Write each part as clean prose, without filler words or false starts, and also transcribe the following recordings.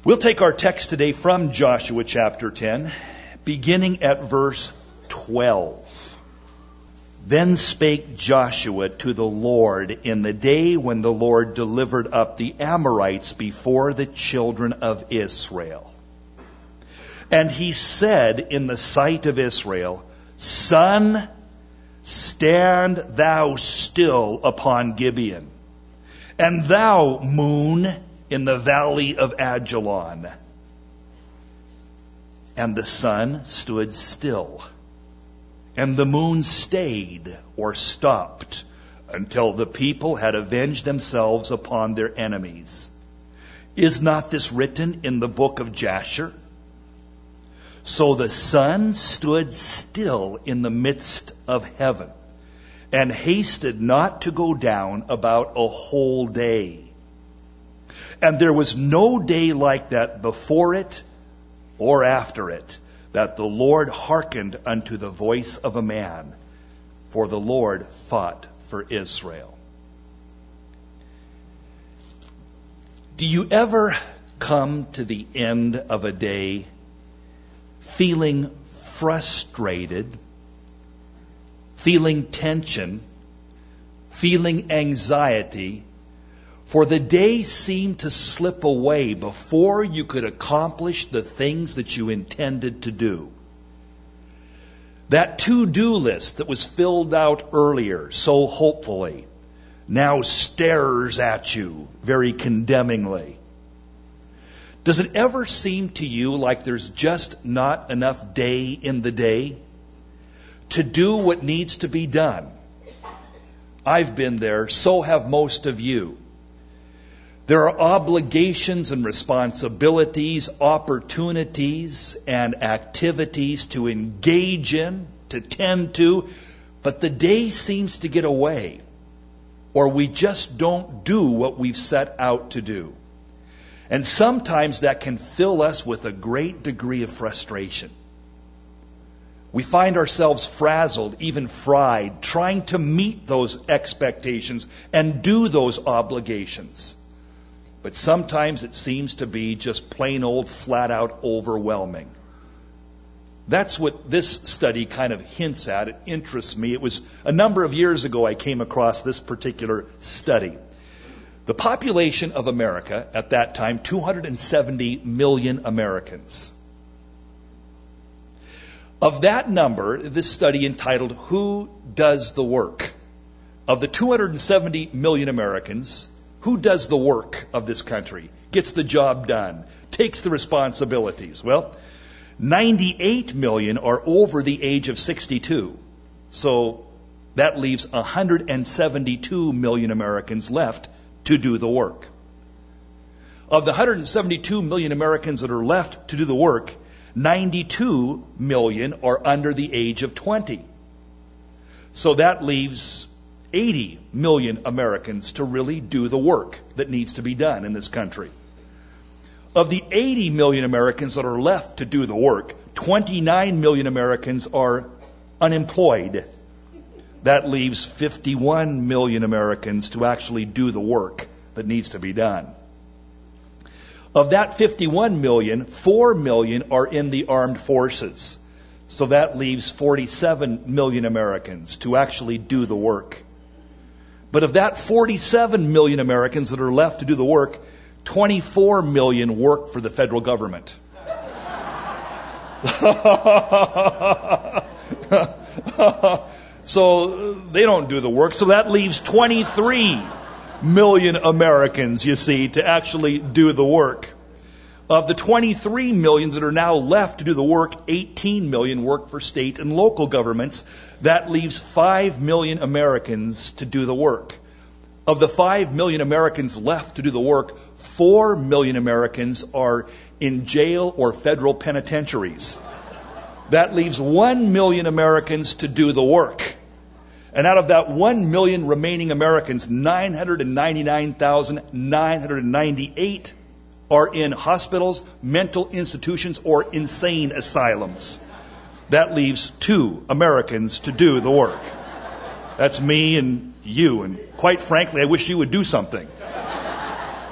We'll take our text today from Joshua chapter 10, beginning at verse 12. Then spake Joshua to the Lord in the day when the Lord delivered up the Amorites before the children of Israel. And he said in the sight of Israel, Sun, stand thou still upon Gibeon, and thou, moon, in the valley of Ajalon. And the sun stood still, and the moon stayed or stopped until the people had avenged themselves upon their enemies. Is not this written in the book of Jasher? So the sun stood still in the midst of heaven, and hasted not to go down about a whole day. And there was no day like that before it or after it, that the Lord hearkened unto the voice of a man, for the Lord fought for Israel. Do you ever come to the end of a day feeling frustrated, feeling tension, feeling anxiety, for the day seemed to slip away before you could accomplish the things that you intended to do? That to-do list that was filled out earlier so hopefully now stares at you very condemningly. Does it ever seem to you like there's just not enough day in the day to do what needs to be done? I've been there, so have most of you. There are obligations and responsibilities, opportunities and activities to engage in, to tend to, but the day seems to get away, or we just don't do what we've set out to do. And sometimes that can fill us with a great degree of frustration. We find ourselves frazzled, even fried, trying to meet those expectations and do those obligations. But sometimes it seems to be just plain old, flat out overwhelming. That's what this study kind of hints at. It interests me. It was a number of years ago I came across this particular study. The population of America at that time, 270 million Americans. Of that number, this study entitled, Who Does the Work? Of the 270 million Americans, who does the work of this country, gets the job done, takes the responsibilities? Well, 98 million are over the age of 62. So that leaves 172 million Americans left to do the work. Of the 172 million Americans that are left to do the work, 92 million are under the age of 20. So that leaves 80 million Americans to really do the work that needs to be done in this country. Of the 80 million Americans that are left to do the work, 29 million Americans are unemployed. That leaves 51 million Americans to actually do the work that needs to be done. Of that 51 million, 4 million are in the armed forces. So that leaves 47 million Americans to actually do the work. But of that 47 million Americans that are left to do the work, 24 million work for the federal government. So they don't do the work. So that leaves 23 million Americans, you see, to actually do the work. Of the 23 million that are now left to do the work, 18 million work for state and local governments. That leaves 5 million Americans to do the work. Of the 5 million Americans left to do the work, 4 million Americans are in jail or federal penitentiaries. That leaves 1 million Americans to do the work. And out of that 1 million remaining Americans, 999,998 are in hospitals, mental institutions, or insane asylums. That leaves 2 Americans to do the work. That's me and you. And quite frankly, I wish you would do something.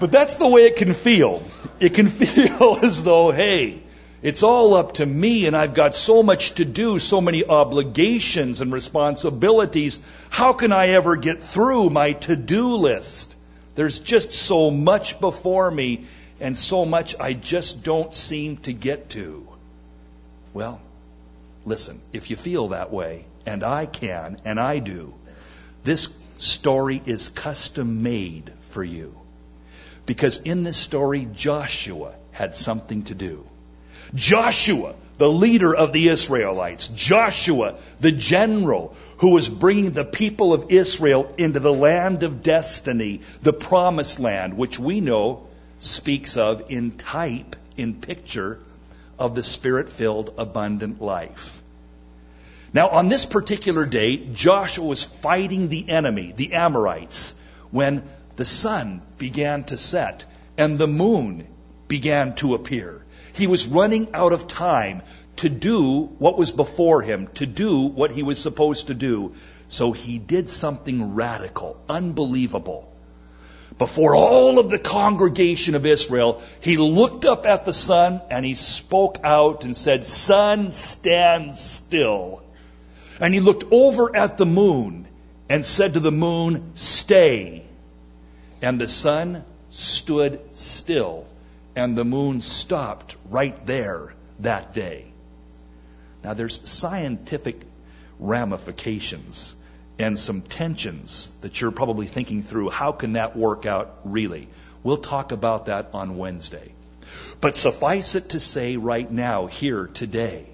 But that's the way it can feel. It can feel as though, hey, it's all up to me and I've got so much to do, so many obligations and responsibilities. How can I ever get through my to-do list? There's just so much before me and so much I just don't seem to get to. Well, listen, if you feel that way, and I can, and I do, this story is custom made for you. Because in this story, Joshua had something to do. Joshua, the leader of the Israelites. Joshua, the general who was bringing the people of Israel into the land of destiny, the promised land, which we know speaks of in type, in picture of the Spirit-filled abundant life. Now, on this particular day, Joshua was fighting the enemy, the Amorites, when the sun began to set and the moon began to appear. He was running out of time to do what was before him, to do what he was supposed to do. So he did something radical, unbelievable. Before all of the congregation of Israel, he looked up at the sun and he spoke out and said, "Sun, stand still." And he looked over at the moon and said to the moon, "Stay." And the sun stood still, and the moon stopped right there that day. Now there's scientific ramifications and some tensions that you're probably thinking through. How can that work out really? We'll talk about that on Wednesday. But suffice it to say right now, here, today,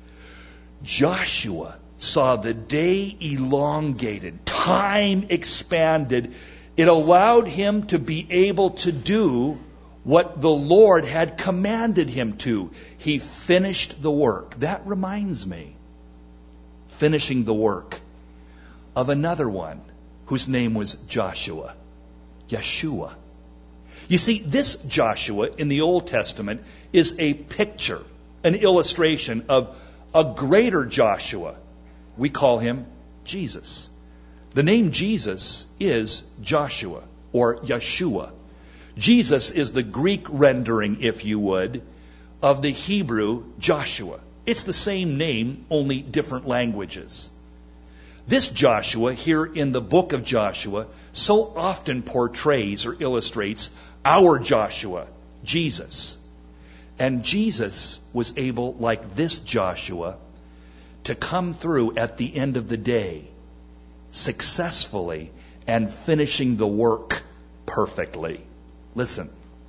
Joshua saw the day elongated, time expanded. It allowed him to be able to do what the Lord had commanded him to. He finished the work. That reminds me, finishing the work of another one whose name was Joshua, Yeshua. You see, this Joshua in the Old Testament is a picture, an illustration of a greater Joshua. We call him Jesus. The name Jesus is Joshua or Yeshua. Jesus is the Greek rendering, if you would, of the Hebrew Joshua. It's the same name, only different languages. This Joshua here in the book of Joshua so often portrays or illustrates our Joshua, Jesus. And Jesus was able, like this Joshua, to come through at the end of the day successfully and finishing the work perfectly. Listen,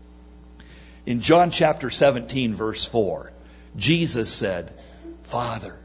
in John chapter 17, verse 4, Jesus said, Father,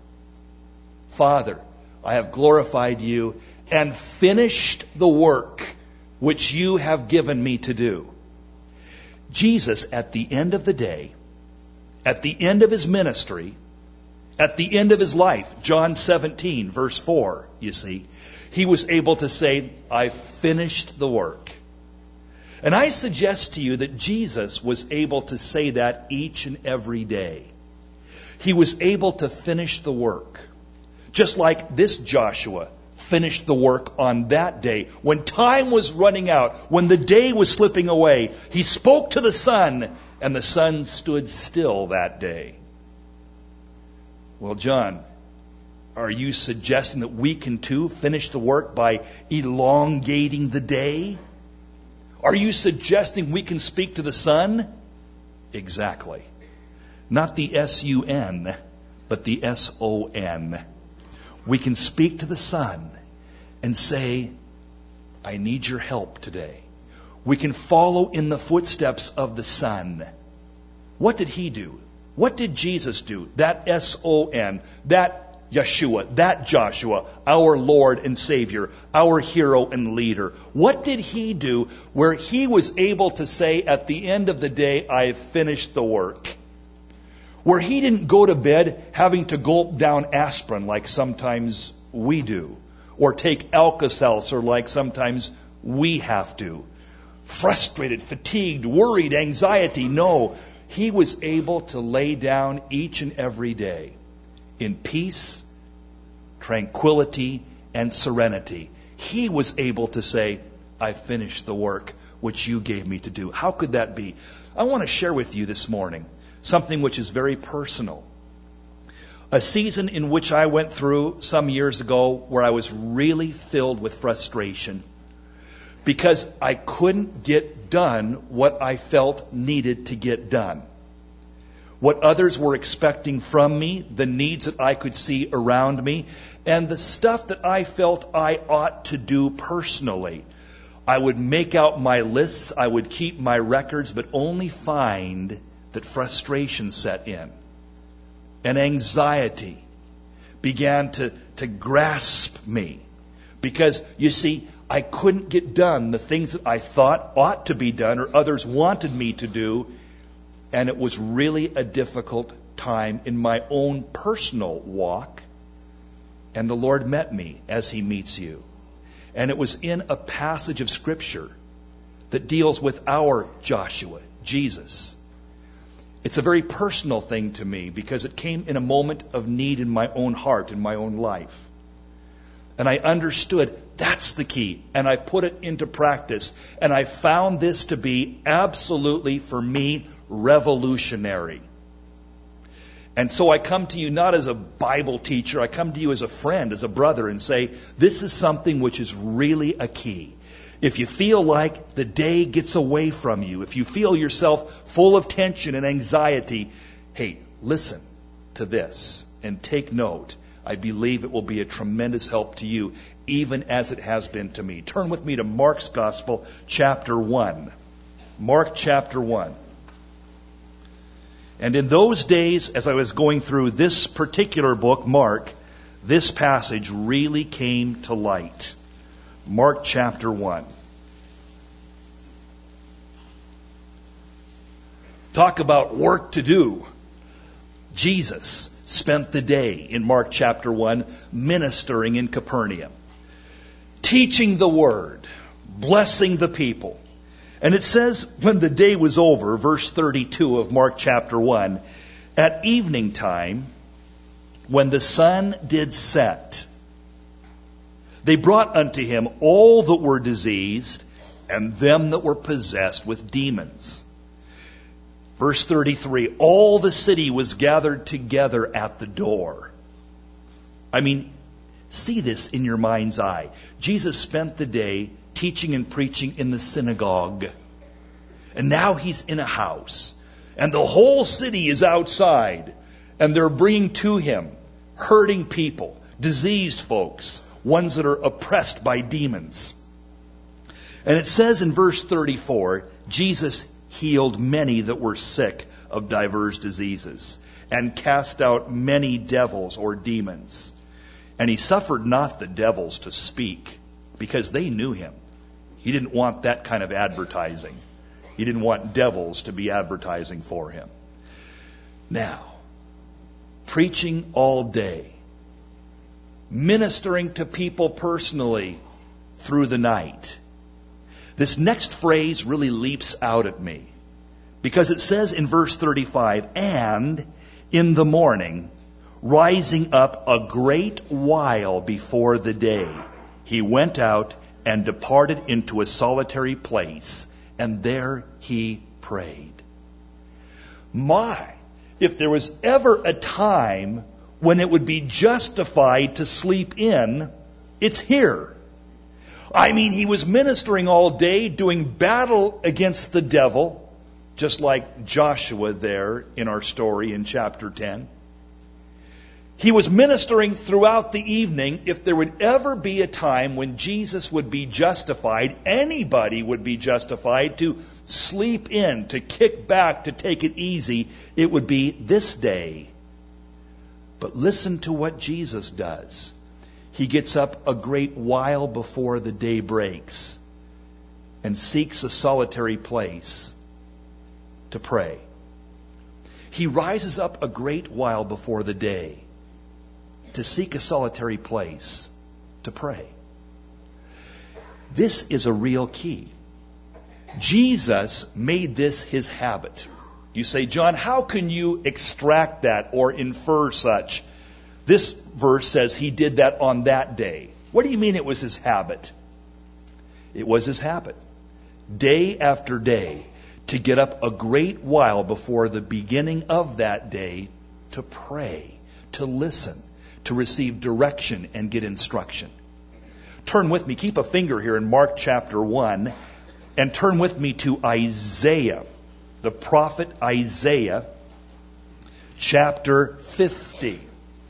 I have glorified you and finished the work which you have given me to do. Jesus, at the end of the day, at the end of his ministry, at the end of his life, John 17, verse 4, you see, he was able to say, I finished the work. And I suggest to you that Jesus was able to say that each and every day. He was able to finish the work. Just like this Joshua finished the work on that day. When time was running out, when the day was slipping away, he spoke to the sun, and the sun stood still that day. Well, John, are you suggesting that we can too finish the work by elongating the day? Are you suggesting we can speak to the sun? Exactly. Not the S-U-N, but the S-O-N. We can speak to the sun and say, I need your help today. We can follow in the footsteps of the sun. What did he do? What did Jesus do? That S-O-N, that Yeshua, that Joshua, our Lord and Savior, our hero and leader. What did he do where he was able to say at the end of the day, I have finished the work? Where he didn't go to bed having to gulp down aspirin like sometimes we do, or take Alka-Seltzer like sometimes we have to. Frustrated, fatigued, worried, anxiety. No, he was able to lay down each and every day in peace, tranquility, and serenity. He was able to say, I finished the work. which you gave me to do. How could that be? I want to share with you this morning something which is very personal. A season in which I went through some years ago where I was really filled with frustration because I couldn't get done what I felt needed to get done. What others were expecting from me, the needs that I could see around me, and the stuff that I felt I ought to do personally. I would make out my lists, I would keep my records, but only find that frustration set in. And anxiety began to grasp me. Because, you see, I couldn't get done the things that I thought ought to be done or others wanted me to do. And it was really a difficult time in my own personal walk. And the Lord met me as He meets you. And it was in a passage of Scripture that deals with our Joshua, Jesus. It's a very personal thing to me because it came in a moment of need in my own heart, in my own life. And I understood that's the key. And I put it into practice. And I found this to be absolutely, for me, revolutionary. And so I come to you not as a Bible teacher. I come to you as a friend, as a brother, and say, this is something which is really a key. If you feel like the day gets away from you, if you feel yourself full of tension and anxiety, hey, listen to this and take note. I believe it will be a tremendous help to you, even as it has been to me. Turn with me to Mark's Gospel, chapter 1. Mark chapter 1. And in those days, as I was going through this particular book, Mark, this passage really came to light. Mark chapter 1. Talk about work to do. Jesus spent the day in Mark chapter 1 ministering in Capernaum, teaching the word, blessing the people. And it says, when the day was over, verse 32 of Mark chapter 1, at evening time, when the sun did set, they brought unto him all that were diseased and them that were possessed with demons. Verse 33, all the city was gathered together at the door. I mean, see this in your mind's eye. Jesus spent the day teaching and preaching in the synagogue. And now he's in a house. And the whole city is outside. And they're bringing to him hurting people, diseased folks, ones that are oppressed by demons. And it says in verse 34, Jesus healed many that were sick of divers diseases, and cast out many devils or demons. And he suffered not the devils to speak, because they knew him. He didn't want that kind of advertising. He didn't want devils to be advertising for him. Now, preaching all day, ministering to people personally through the night. This next phrase really leaps out at me because it says in verse 35, and in the morning, rising up a great while before the day, he went out and departed into a solitary place, and there he prayed. My, if there was ever a time when it would be justified to sleep in, it's here. I mean, he was ministering all day, doing battle against the devil, just like Joshua there in our story in chapter 10. He was ministering throughout the evening. If there would ever be a time when Jesus would be justified, anybody would be justified to sleep in, to kick back, to take it easy, it would be this day. But listen to what Jesus does. He gets up a great while before the day breaks and seeks a solitary place to pray. He rises up a great while before the day to seek a solitary place to pray. This is a real key. Jesus made this his habit. You say, John, how can you extract that or infer such? This verse says he did that on that day. What do you mean it was his habit? It was his habit. day after day, to get up a great while before the beginning of that day to pray, to listen, to receive direction and get instruction. Turn with me, keep a finger here in Mark chapter 1, and turn with me to Isaiah, the prophet Isaiah, chapter 50.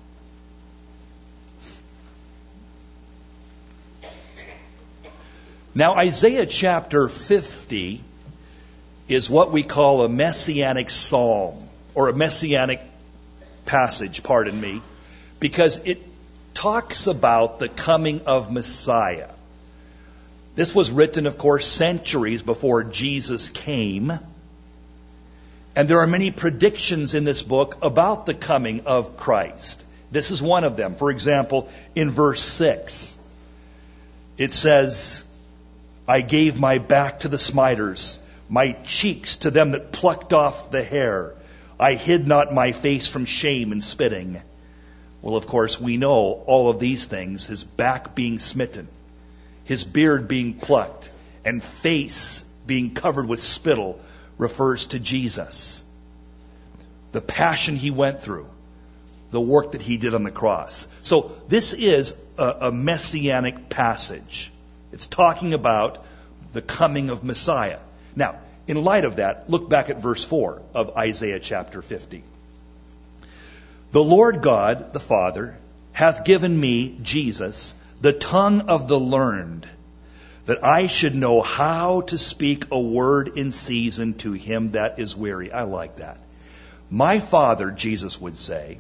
Now, Isaiah chapter 50 is what we call a messianic psalm, or a messianic passage, pardon me, because it talks about the coming of Messiah. This was written, of course, centuries before Jesus came. And there are many predictions in this book about the coming of Christ. This is one of them. For example, in verse 6, it says, I gave my back to the smiters, my cheeks to them that plucked off the hair. I hid not my face from shame and spitting. Well, of course, we know all of these things. His back being smitten, his beard being plucked, and face being covered with spittle refers to Jesus. The passion he went through, the work that he did on the cross. So this is a messianic passage. It's talking about the coming of Messiah. Now, in light of that, look back at verse 4 of Isaiah chapter 50. The Lord God, the Father, hath given me, Jesus, the tongue of the learned, that I should know how to speak a word in season to him that is weary. I like that. My Father, Jesus would say,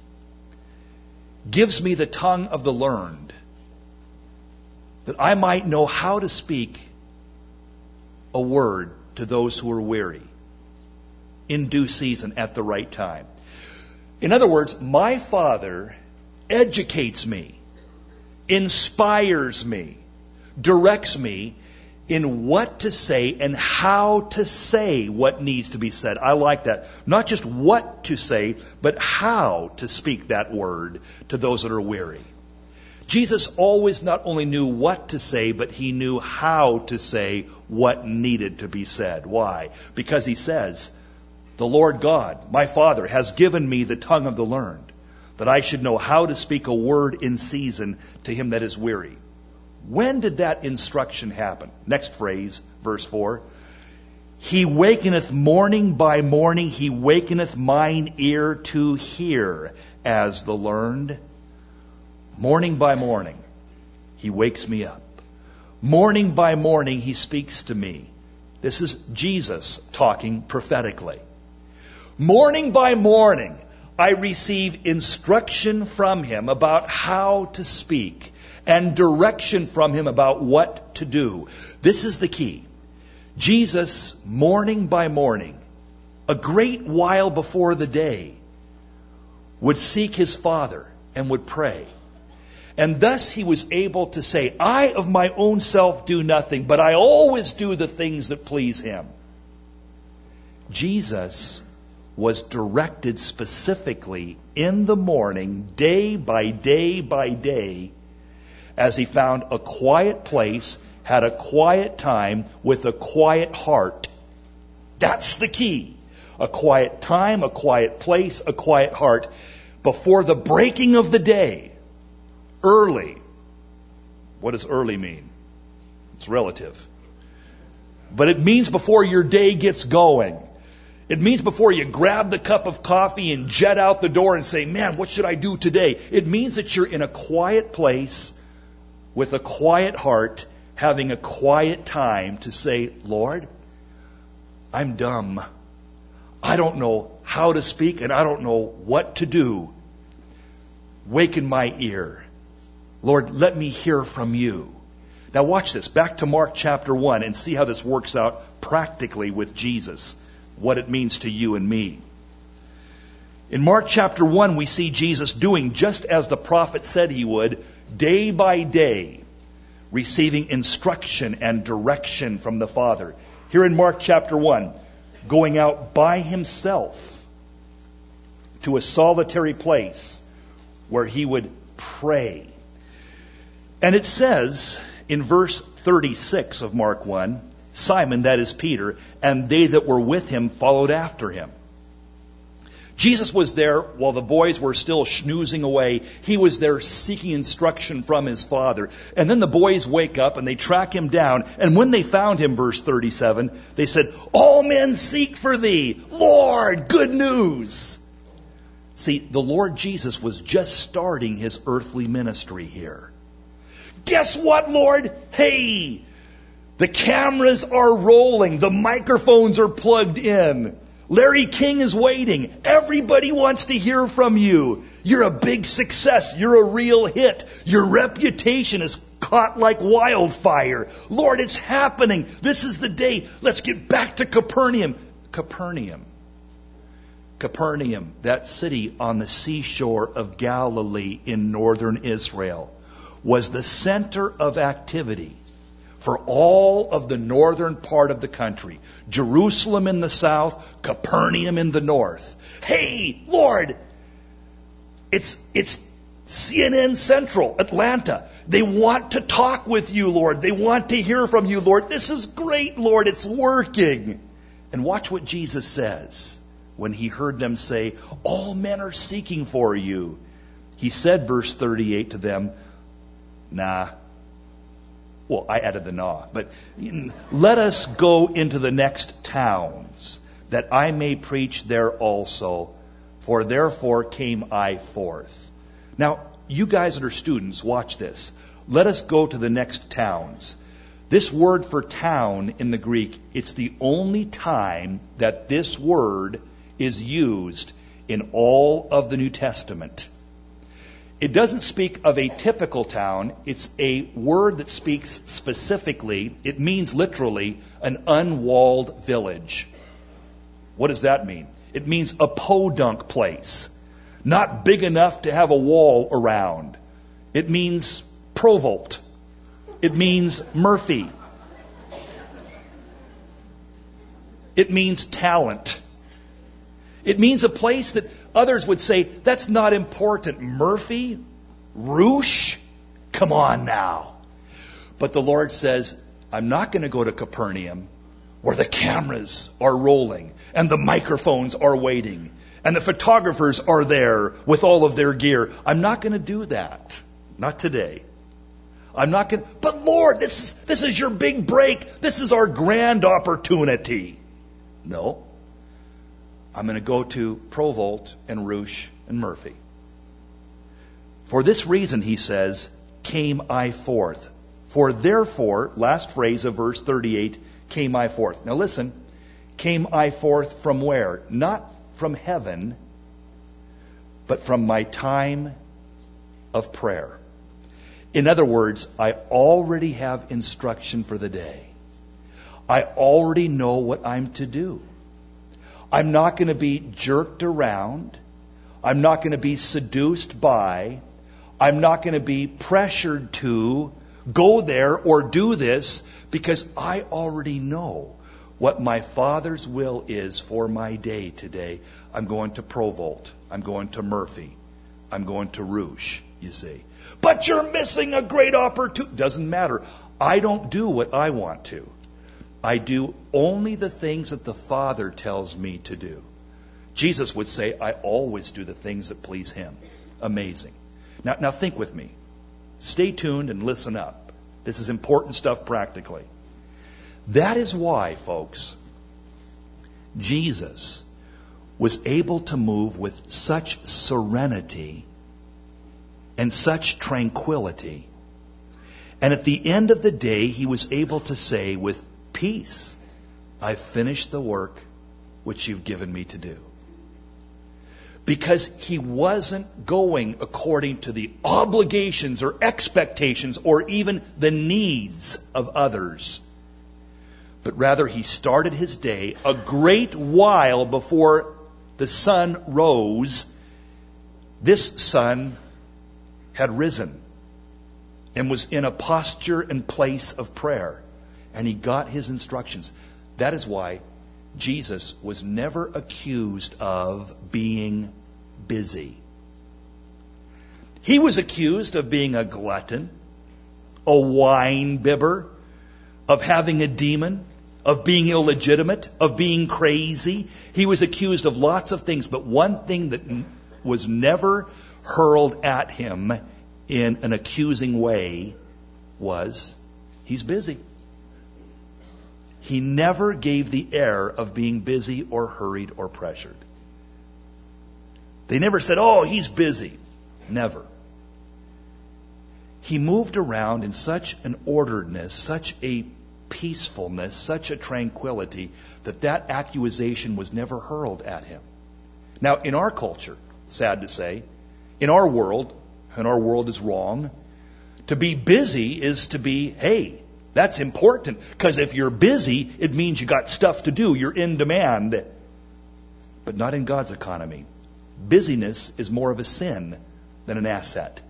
gives me the tongue of the learned, that I might know how to speak a word to those who are weary in due season at the right time. In other words, my Father educates me, inspires me, directs me in what to say and how to say what needs to be said. I like that. Not just what to say, but how to speak that word to those that are weary. Jesus always not only knew what to say, but he knew how to say what needed to be said. Why? Because he says, the Lord God, my Father, has given me the tongue of the learned, that I should know how to speak a word in season to him that is weary. When did that instruction happen? Next phrase, verse 4. He wakeneth morning by morning, he wakeneth mine ear to hear as the learned. Morning by morning, he wakes me up. Morning by morning, he speaks to me. This is Jesus talking prophetically. Morning by morning, I receive instruction from him about how to speak and direction from him about what to do. This is the key. Jesus, morning by morning, a great while before the day, would seek his Father and would pray. And thus he was able to say, I of my own self do nothing, but I always do the things that please him. Jesus was directed specifically in the morning, day by day by day, as he found a quiet place, had a quiet time with a quiet heart. That's the key. A quiet time, a quiet place, a quiet heart before the breaking of the day. Early. What does early mean? It's relative. But it means before your day gets going. It means before you grab the cup of coffee and jet out the door and say, man, what should I do today? It means that you're in a quiet place with a quiet heart, having a quiet time to say, Lord, I'm dumb. I don't know how to speak and I don't know what to do. Waken my ear. Lord, let me hear from you. Now watch this. Back to Mark chapter 1 and see how this works out practically with Jesus. What it means to you and me. In Mark chapter 1, we see Jesus doing just as the prophet said he would, day by day, receiving instruction and direction from the Father. Here in Mark chapter 1, going out by himself to a solitary place where he would pray. And it says in verse 36 of Mark 1, Simon, that is Peter, and they that were with him followed after him. Jesus was there while the boys were still schnoozing away. He was there seeking instruction from his Father. And then the boys wake up and they track him down. And when they found him, verse 37, they said, "All men seek for thee. Lord, good news." See, the Lord Jesus was just starting his earthly ministry here. Guess what, Lord? Hey, the cameras are rolling. The microphones are plugged in. Larry King is waiting. Everybody wants to hear from you. You're a big success. You're a real hit. Your reputation is caught like wildfire. Lord, it's happening. This is the day. Let's get back to Capernaum. Capernaum, that city on the seashore of Galilee in northern Israel, was the center of activity for all of the northern part of the country. Jerusalem in the south, Capernaum in the north. Hey, Lord, it's CNN Central, Atlanta. They want to talk with you, Lord. They want to hear from you, Lord. This is great, Lord. It's working. And watch what Jesus says when he heard them say, "All men are seeking for you." He said, verse 38 to them, "Nah." Well, I added the "nah," but "Let us go into the next towns, that I may preach there also, for therefore came I forth." Now, you guys that are students, watch this. Let us go to the next towns. This word for town in the Greek, it's the only time that this word is used in all of the New Testament. It doesn't speak of a typical town. It's a word that speaks specifically. It means literally an unwalled village. What does that mean? It means a podunk place, not big enough to have a wall around. It means Provolt. It means Murphy. It means talent. It means a place that others would say, that's not important. Murphy? Roosh? Come on now. But the Lord says, I'm not going to go to Capernaum where the cameras are rolling and the microphones are waiting and the photographers are there with all of their gear. I'm not going to do that. Not today. I'm not going to. But Lord, this is your big break. This is our grand opportunity. No. I'm going to go to Provolt and Roosh and Murphy. For this reason, he says, came I forth. For therefore, last phrase of verse 38, came I forth. Now listen, came I forth from where? Not from heaven, but from my time of prayer. In other words, I already have instruction for the day. I already know what I'm to do. I'm not going to be jerked around. I'm not going to be seduced by. I'm not going to be pressured to go there or do this, because I already know what my Father's will is for my day today. I'm going to Provolt. I'm going to Murphy. I'm going to Roosh, you see. But you're missing a great opportunity. Doesn't matter. I don't do what I want to. I do only the things that the Father tells me to do. Jesus would say, I always do the things that please Him. Amazing. Now think with me. Stay tuned and listen up. This is important stuff practically. That is why, folks, Jesus was able to move with such serenity and such tranquility. And at the end of the day, He was able to say with peace, I've finished the work which you've given me to do. Because He wasn't going according to the obligations or expectations or even the needs of others. But rather He started His day a great while before the sun rose. This sun had risen and was in a posture and place of prayer. And He got His instructions. That is why Jesus was never accused of being busy. He was accused of being a glutton, a wine bibber, of having a demon. of being illegitimate, of being crazy. He was accused of lots of things, but one thing that was never hurled at him in an accusing way was, he's busy. He never gave the air of being busy or hurried or pressured. They never said, oh, he's busy. Never. He moved around in such an orderedness, such a peacefulness, such a tranquility, that accusation was never hurled at him. Now, in our culture, sad to say, in our world, and our world is wrong, to be busy is to be, hey, that's important. Because if you're busy, it means you got stuff to do. You're in demand. But not in God's economy. Busyness is more of a sin than an asset.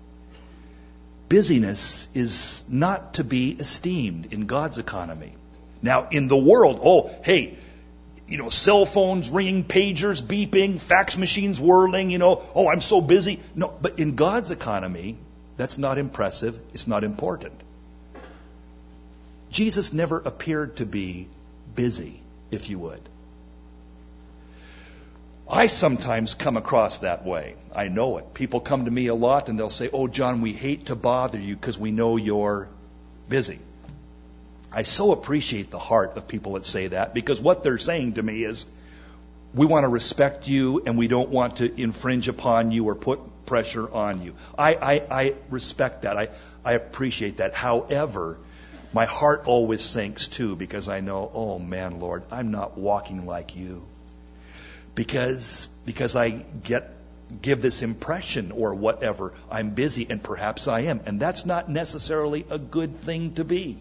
Busyness is not to be esteemed in God's economy. Now, in the world, oh, hey, cell phones ringing, pagers beeping, fax machines whirling, oh, I'm so busy. No, but in God's economy, that's not impressive. It's not important. Jesus never appeared to be busy, if you would. I sometimes come across that way. I know it. People come to me a lot and they'll say, oh, John, we hate to bother you because we know you're busy. I so appreciate the heart of people that say that, because what they're saying to me is, we want to respect you and we don't want to infringe upon you or put pressure on you. I respect that. I appreciate that. However, my heart always sinks too, because I know, oh man, Lord, I'm not walking like you. Because I give this impression or whatever, I'm busy, and perhaps I am. And that's not necessarily a good thing to be.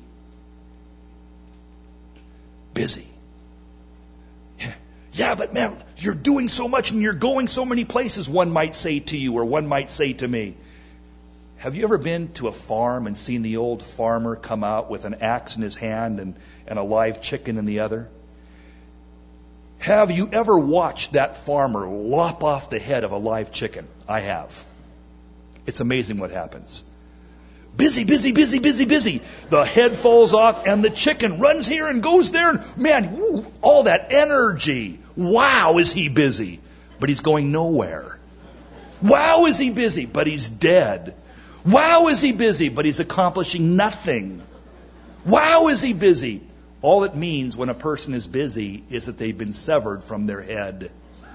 Busy. Yeah, but man, you're doing so much and you're going so many places, one might say to you, or one might say to me. Have you ever been to a farm and seen the old farmer come out with an axe in his hand and a live chicken in the other? Have you ever watched that farmer lop off the head of a live chicken? I have. It's amazing what happens. Busy, busy, busy, busy, busy. The head falls off and the chicken runs here and goes there. And man, woo, all that energy. Wow, is he busy? But he's going nowhere. Wow, is he busy? But he's dead. Wow, is he busy? But he's accomplishing nothing. Wow, is he busy? All it means when a person is busy is that they've been severed from their head.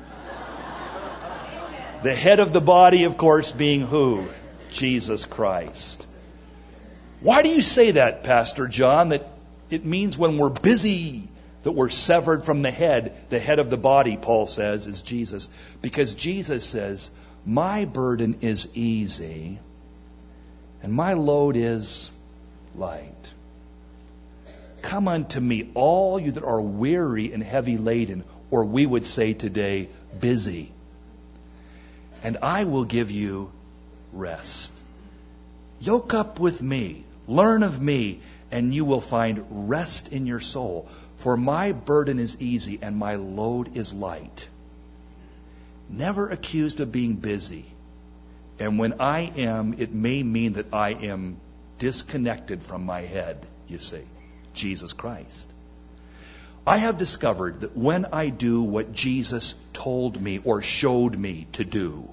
The head of the body, of course, being who? Jesus Christ. Why do you say that, Pastor John? That it means when we're busy that we're severed from the head of the body, Paul says, is Jesus. Because Jesus says, my burden is easy and my load is light. Come unto me, all you that are weary and heavy laden, or we would say today, busy, and I will give you rest. Yoke up with me, learn of me, and you will find rest in your soul. For my burden is easy and my load is light. Never accused of being busy. And when I am, it may mean that I am disconnected from my head, you see, Jesus Christ. I have discovered that when I do what Jesus told me or showed me to do,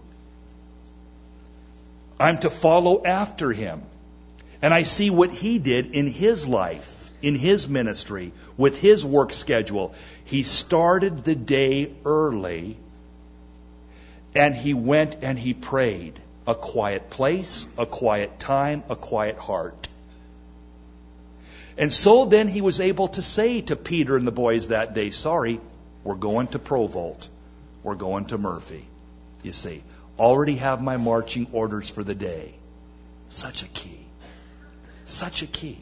I'm to follow after him. And I see what he did in his life, in his ministry, with his work schedule. He started the day early and he went and he prayed. A quiet place, a quiet time, a quiet heart. And so then he was able to say to Peter and the boys that day, sorry, we're going to Provolt. We're going to Murphy. You see, already have my marching orders for the day. Such a key. Such a key.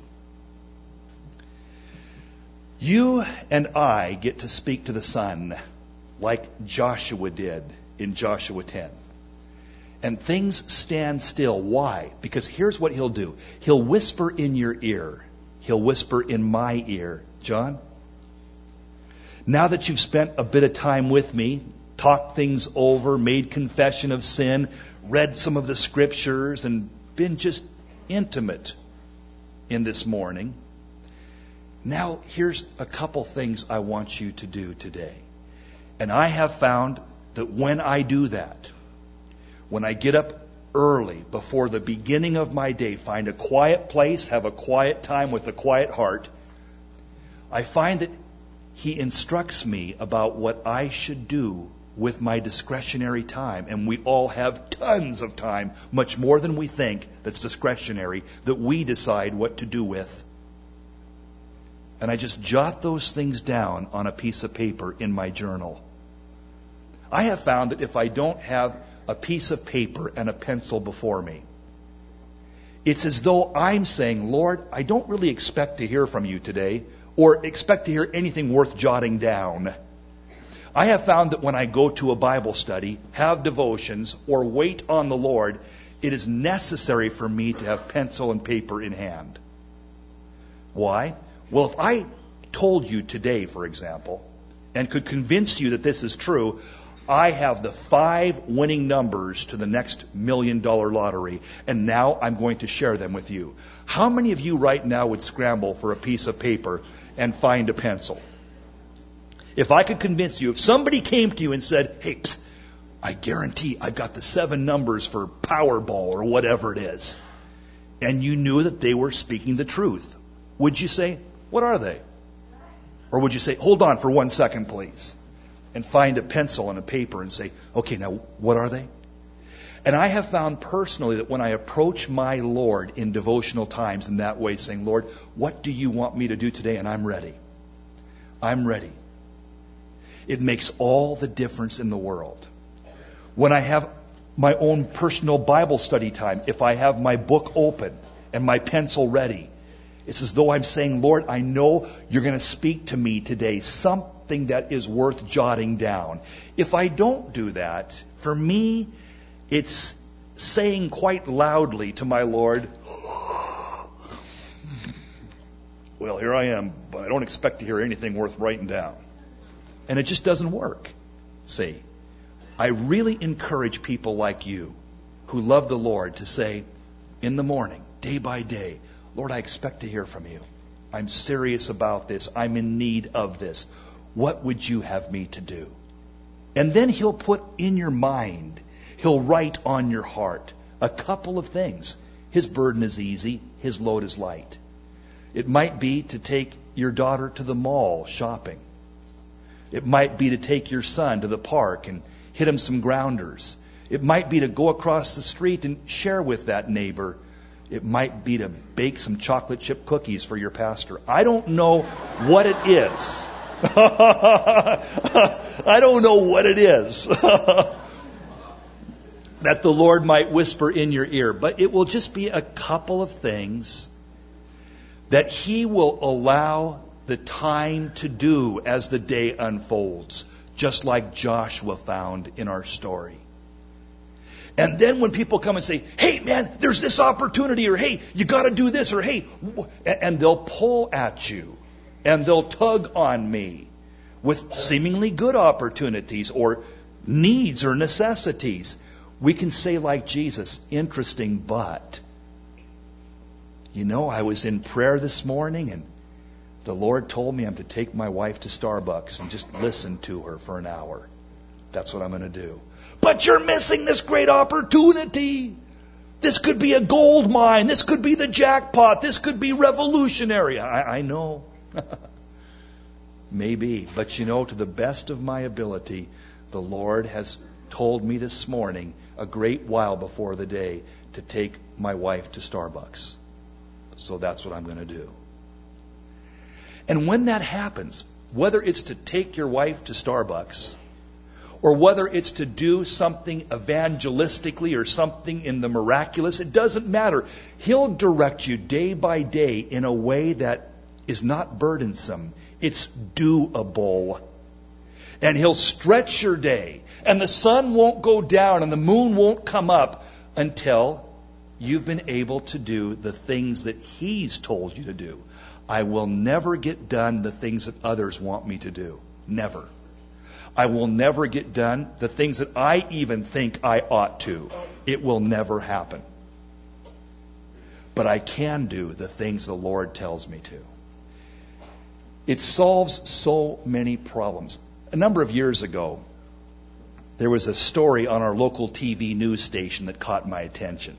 You and I get to speak to the Son like Joshua did in Joshua 10. And things stand still. Why? Because here's what he'll do. He'll whisper in your ear. He'll whisper in my ear. John, now that you've spent a bit of time with me, talked things over, made confession of sin, read some of the scriptures, and been just intimate in this morning, Now, here's a couple things I want you to do today. And I have found that when I do that, when I get up early before the beginning of my day, find a quiet place, have a quiet time with a quiet heart, I find that He instructs me about what I should do with my discretionary time. And we all have tons of time, much more than we think, that's discretionary, that we decide what to do with. And I just jot those things down on a piece of paper in my journal. I have found that if I don't have a piece of paper and a pencil before me, it's as though I'm saying, Lord, I don't really expect to hear from you today, or expect to hear anything worth jotting down. I have found that when I go to a Bible study, have devotions, or wait on the Lord, it is necessary for me to have pencil and paper in hand. Why? Well, if I told you today, for example, and could convince you that this is true, I have the 5 winning numbers to the next $1 million lottery, and now I'm going to share them with you. How many of you right now would scramble for a piece of paper and find a pencil? If I could convince you, if somebody came to you and said, hey, psst, I guarantee I've got the 7 numbers for Powerball or whatever it is, and you knew that they were speaking the truth, would you say, what are they? Or would you say, hold on for 1 second, please, and find a pencil and a paper and say, okay, now what are they? And I have found personally that when I approach my Lord in devotional times in that way, saying, Lord, what do you want me to do today? And I'm ready. I'm ready. It makes all the difference in the world. When I have my own personal Bible study time, if I have my book open and my pencil ready, it's as though I'm saying, Lord, I know you're going to speak to me today, something that is worth jotting down. If I don't do that, for me, it's saying quite loudly to my Lord, well, here I am, but I don't expect to hear anything worth writing down. And it just doesn't work. See, I really encourage people like you who love the Lord to say in the morning, day by day, Lord, I expect to hear from you. I'm serious about this. I'm in need of this. What would you have me to do? And then He'll put in your mind, He'll write on your heart a couple of things. His burden is easy. His load is light. It might be to take your daughter to the mall shopping. It might be to take your son to the park and hit him some grounders. It might be to go across the street and share with that neighbor. It might be to bake some chocolate chip cookies for your pastor. I don't know what it is. I don't know what it is that the Lord might whisper in your ear. But it will just be a couple of things that He will allow the time to do as the day unfolds, just like Joshua found in our story. And then when people come and say, hey man, there's this opportunity, or hey, you got to do this, or hey, and they'll pull at you and they'll tug on me with seemingly good opportunities or needs or necessities, we can say like Jesus, interesting, but you know, I was in prayer this morning and the Lord told me I'm to take my wife to Starbucks and just listen to her for an hour. That's what I'm going to do. But you're missing this great opportunity. This could be a gold mine. This could be the jackpot. This could be revolutionary. I know. Maybe. But you know, to the best of my ability, the Lord has told me this morning, a great while before the day, to take my wife to Starbucks. So that's what I'm going to do. And when that happens, whether it's to take your wife to Starbucks, or whether it's to do something evangelistically or something in the miraculous, it doesn't matter. He'll direct you day by day in a way that is not burdensome. It's doable. And He'll stretch your day. And the sun won't go down and the moon won't come up until you've been able to do the things that He's told you to do. I will never get done the things that others want me to do. Never. I will never get done the things that I even think I ought to. It will never happen. But I can do the things the Lord tells me to. It solves so many problems. A number of years ago, there was a story on our local TV news station that caught my attention.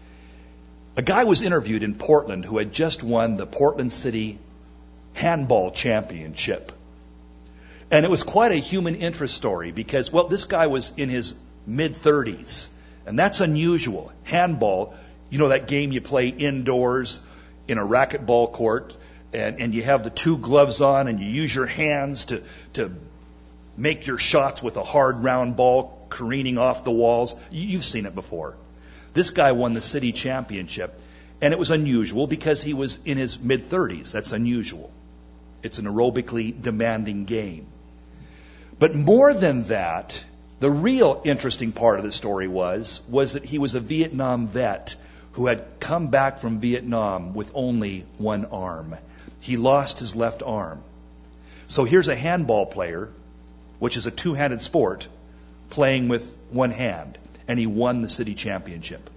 A guy was interviewed in Portland who had just won the Portland City Handball Championship. And it was quite a human interest story because, well, this guy was in his mid-30s. And that's unusual. Handball, you know that game you play indoors in a racquetball court, and you have the two gloves on and you use your hands to make your shots with a hard round ball careening off the walls. You've seen it before. This guy won the city championship, and it was unusual because he was in his mid-30s. That's unusual. It's an aerobically demanding game. But more than that, the real interesting part of the story was that he was a Vietnam vet who had come back from Vietnam with only one arm. He lost his left arm. So here's a handball player, which is a two-handed sport, playing with one hand. And he won the city championship.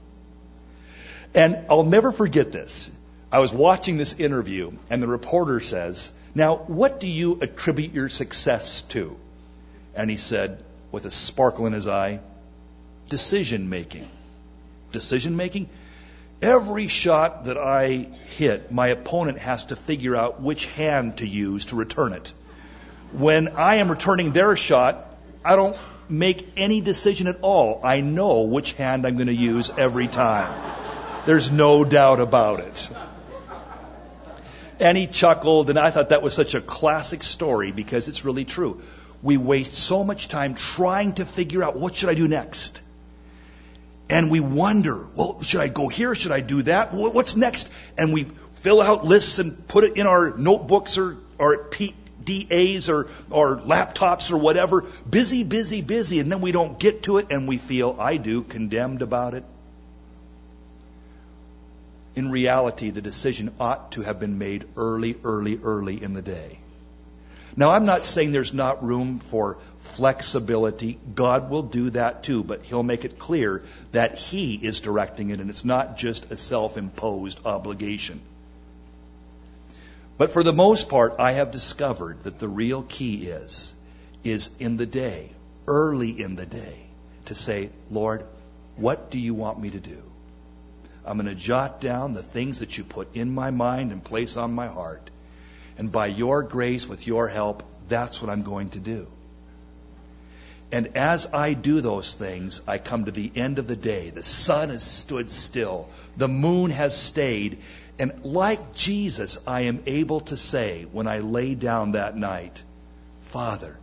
And I'll never forget this. I was watching this interview, and the reporter says, "Now, what do you attribute your success to?" And he said, with a sparkle in his eye, "Decision making." Decision making? Every shot that I hit, my opponent has to figure out which hand to use to return it. When I am returning their shot, I don't make any decision at all. I know which hand I'm going to use every time. There's no doubt about it. And he chuckled, and I thought that was such a classic story because it's really true. We waste so much time trying to figure out what should I do next. And we wonder, well, should I go here? Should I do that? What's next? And we fill out lists and put it in our notebooks or PDAs or laptops or whatever. Busy, busy, busy. And then we don't get to it and we feel, condemned about it. In reality, the decision ought to have been made early in the day. Now, I'm not saying there's not room for flexibility. God will do that too, but He'll make it clear that He is directing it and it's not just a self-imposed obligation. But for the most part, I have discovered that the real key is in the day, early in the day, to say, Lord, what do you want me to do? I'm going to jot down the things that you put in my mind and place on my heart. And by your grace, with your help, that's what I'm going to do. And as I do those things, I come to the end of the day. The sun has stood still. The moon has stayed. And like Jesus, I am able to say when I lay down that night, Father,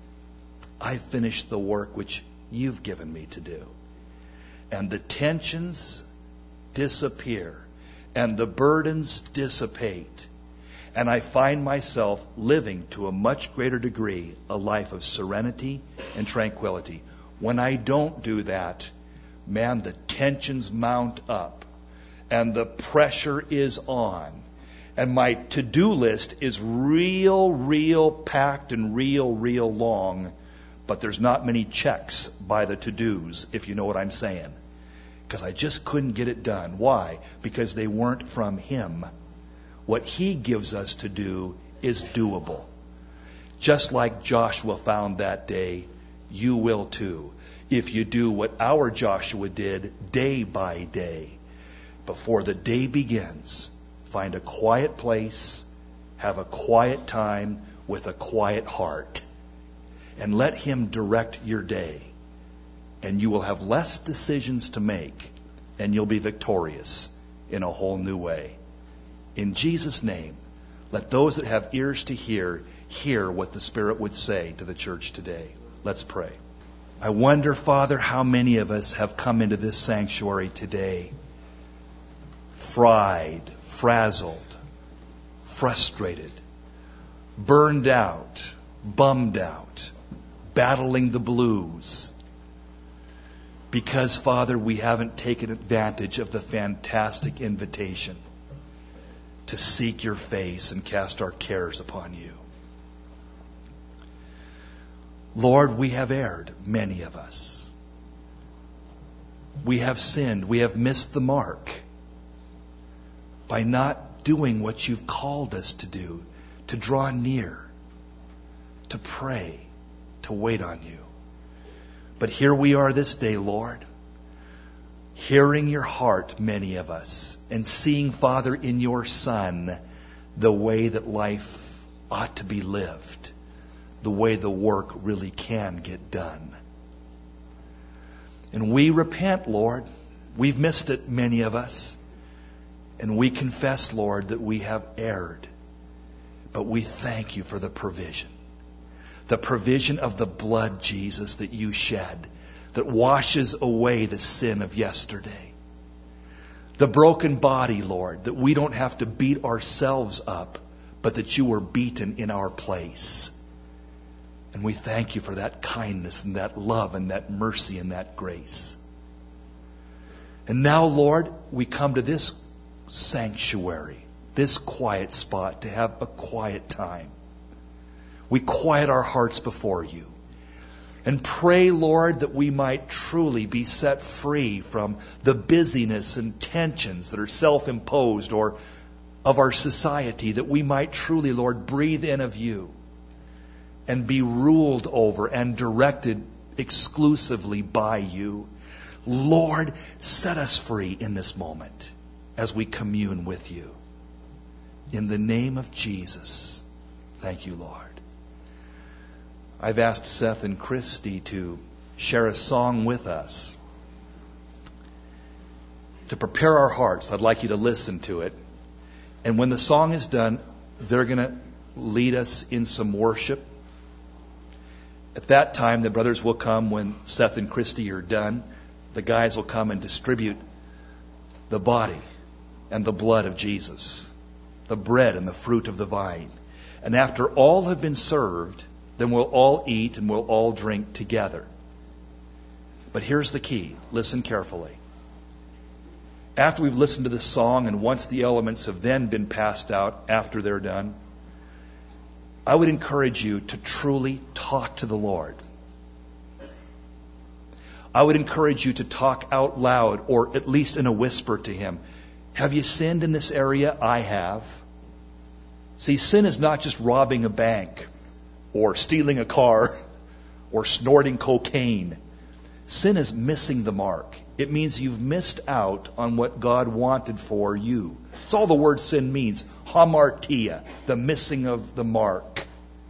I finished the work which you've given me to do. And the tensions disappear. And the burdens dissipate. And I find myself living to a much greater degree a life of serenity and tranquility. When I don't do that, man, the tensions mount up and the pressure is on. And my to-do list is real packed and real long. But there's not many checks by the to-dos, if you know what I'm saying. Because I just couldn't get it done. Why? Because they weren't from Him. What He gives us to do is doable. Just like Joshua found that day, you will too. If you do what our Joshua did day by day. Before the day begins, find a quiet place, have a quiet time with a quiet heart. And let Him direct your day. And you will have less decisions to make. And you'll be victorious in a whole new way. In Jesus' name, let those that have ears to hear what the Spirit would say to the church today. Let's pray. I wonder, Father, how many of us have come into this sanctuary today fried, frazzled, frustrated, burned out, bummed out, battling the blues. Because, Father, we haven't taken advantage of the fantastic invitation to seek your face and cast our cares upon you. Lord, we have erred, many of us. We have sinned. We have missed the mark by not doing what you've called us to do, to draw near, to pray, to wait on you. But here we are this day, Lord, hearing your heart, many of us, and seeing, Father, in your Son, the way that life ought to be lived, the way the work really can get done. And we repent, Lord. We've missed it, many of us. And we confess, Lord, that we have erred. But we thank you for the provision. The provision of the blood, Jesus, that you shed, that washes away the sin of yesterday. The broken body, Lord, that we don't have to beat ourselves up, but that you were beaten in our place. And we thank you for that kindness and that love and that mercy and that grace. And now, Lord, we come to this sanctuary, this quiet spot, to have a quiet time. We quiet our hearts before you and pray, Lord, that we might truly be set free from the busyness and tensions that are self-imposed or of our society, that we might truly, Lord, breathe in of you and be ruled over and directed exclusively by you. Lord, set us free in this moment as we commune with you. In the name of Jesus, thank you, Lord. I've asked Seth and Christy to share a song with us. To prepare our hearts, I'd like you to listen to it. And when the song is done, they're going to lead us in some worship. At that time, the brothers will come when Seth and Christy are done. The guys will come and distribute the body and the blood of Jesus, the bread and the fruit of the vine. And after all have been served, then we'll all eat and we'll all drink together. But here's the key. Listen carefully. After we've listened to the song and once the elements have then been passed out after they're done, I would encourage you to truly talk to the Lord. I would encourage you to talk out loud, or at least in a whisper to Him. Have you sinned in this area? I have. See, sin is not just robbing a bank, or stealing a car, or snorting cocaine. Sin is missing the mark. It means you've missed out on what God wanted for you. It's all the word sin means. Hamartia, the missing of the mark.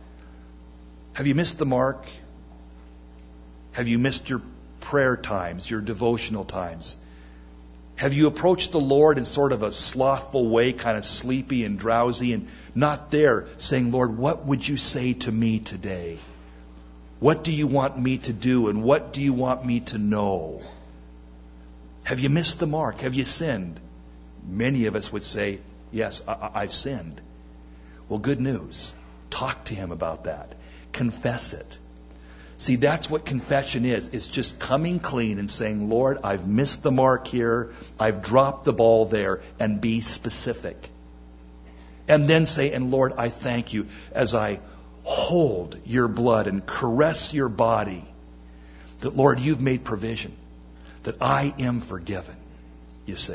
Have you missed the mark? Have you missed your prayer times, your devotional times? Have you approached the Lord in sort of a slothful way, kind of sleepy and drowsy, and not there saying, Lord, what would you say to me today? What do you want me to do, and what do you want me to know? Have you missed the mark? Have you sinned? Many of us would say, yes, I've sinned. Well, good news. Talk to Him about that. Confess it. See, that's what confession is. It's just coming clean and saying, Lord, I've missed the mark here. I've dropped the ball there. And be specific. And then say, and Lord, I thank you as I hold your blood and caress your body, that, Lord, you've made provision, that I am forgiven, you see.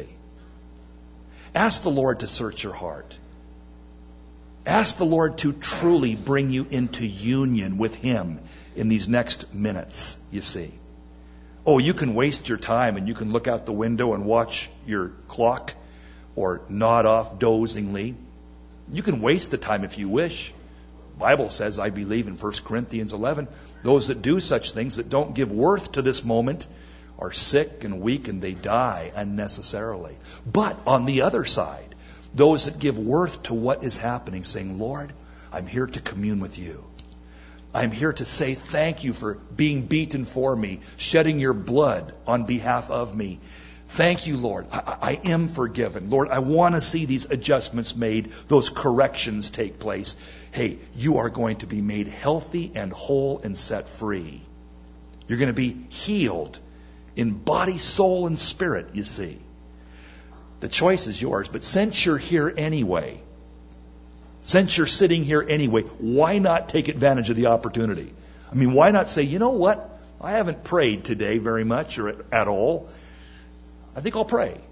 Ask the Lord to search your heart. Ask the Lord to truly bring you into union with Him in these next minutes, you see. Oh, you can waste your time and you can look out the window and watch your clock or nod off dozingly. You can waste the time if you wish. The Bible says, I believe in 1 Corinthians 11, those that do such things that don't give worth to this moment are sick and weak and they die unnecessarily. But on the other side, those that give worth to what is happening, saying, Lord, I'm here to commune with you. I'm here to say thank you for being beaten for me, shedding your blood on behalf of me. Thank you, Lord. I am forgiven. Lord, I want to see these adjustments made, those corrections take place. Hey, you are going to be made healthy and whole and set free. You're going to be healed in body, soul, and spirit, you see. The choice is yours, but since you're here anyway, since you're sitting here anyway, why not take advantage of the opportunity? I mean, why not say, you know what? I haven't prayed today very much or at all. I think I'll pray.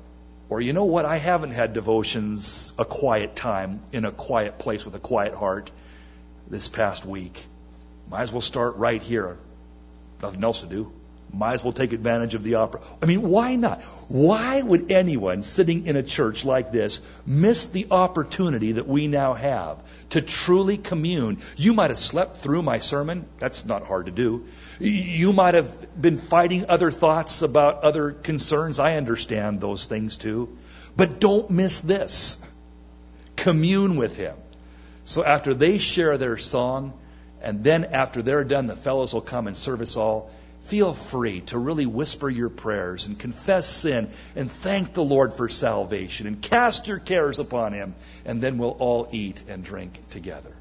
Or you know what, I haven't had devotions, a quiet time in a quiet place with a quiet heart this past week. Might as well start right here. Nothing else to do. Might as well take advantage of the opera. I mean, why not? Why would anyone sitting in a church like this miss the opportunity that we now have to truly commune? You might have slept through my sermon. That's not hard to do. You might have been fighting other thoughts about other concerns. I understand those things too. But don't miss this. Commune with Him. So after they share their song, and then after they're done, the fellows will come and serve us all. Feel free to really whisper your prayers and confess sin and thank the Lord for salvation and cast your cares upon Him. And then we'll all eat and drink together.